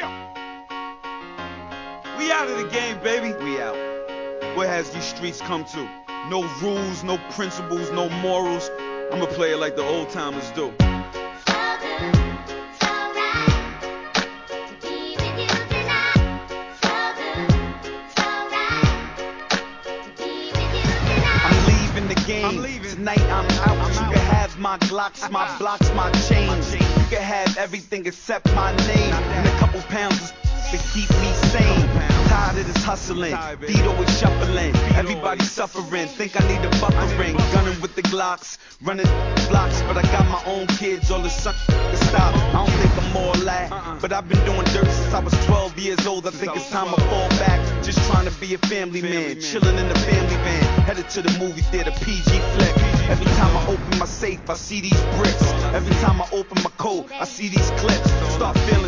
We out of the game, baby. We out. What has these streets come to? No rules, no principles, no morals. I'ma play it like the old timers do. I'm leaving. Tonight I'm out. You can have my Glocks, my blocks, my chains. You can have everything except my name and a couple pounds to keep me sane. Tired of this hustling, feet always shuffling. Everybody suffering, think I need a buckling. Gunning with the Glocks, running blocks, but I got my own kids. All the sun can stop. I don't think I'm all that, but I've been doing dirt since I was 12 years old. I think it's time I fall back. Just trying to be a family man, chilling in the family van, headed to the movie theater, PG flick. Every time I open my safe, I see these bricks. Every time I open my coat, I see these clips. Start feeling